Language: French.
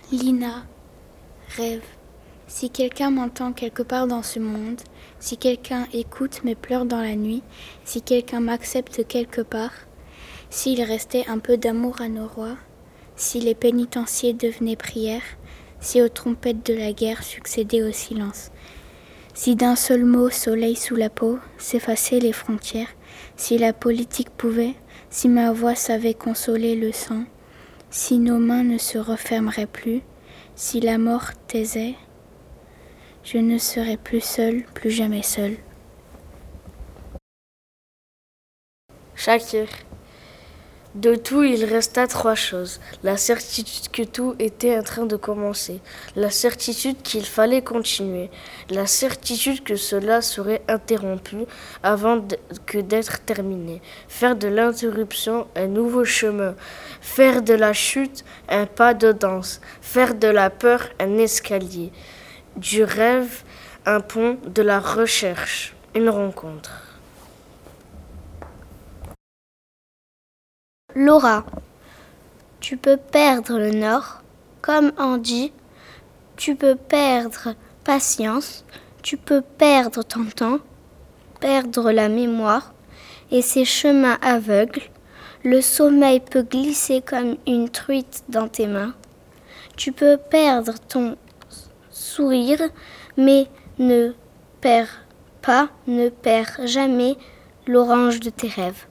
Lina, rêve. Si quelqu'un m'entend quelque part dans ce monde, si quelqu'un écoute mes pleurs dans la nuit, si quelqu'un m'accepte quelque part, s'il restait un peu d'amour à nos rois, si les pénitenciers devenaient prières, si aux trompettes de la guerre succédait au silence, si d'un seul mot, soleil sous la peau, s'effaçaient les frontières, si la politique pouvait, si ma voix savait consoler le sang, si nos mains ne se refermeraient plus, si la mort taisait, je ne serais plus seule, plus jamais seule. Shakir. De tout, il resta 3 choses. La certitude que tout était en train de commencer. La certitude qu'il fallait continuer. La certitude que cela serait interrompu avant que d'être terminé. Faire de l'interruption un nouveau chemin. Faire de la chute un pas de danse. Faire de la peur un escalier. Du rêve un pont, de la recherche une rencontre. Laura, tu peux perdre le nord, comme Andy, tu peux perdre patience, tu peux perdre ton temps, perdre la mémoire et ses chemins aveugles. Le sommeil peut glisser comme une truite dans tes mains. Tu peux perdre ton sourire, mais ne perds pas, ne perds jamais l'orange de tes rêves.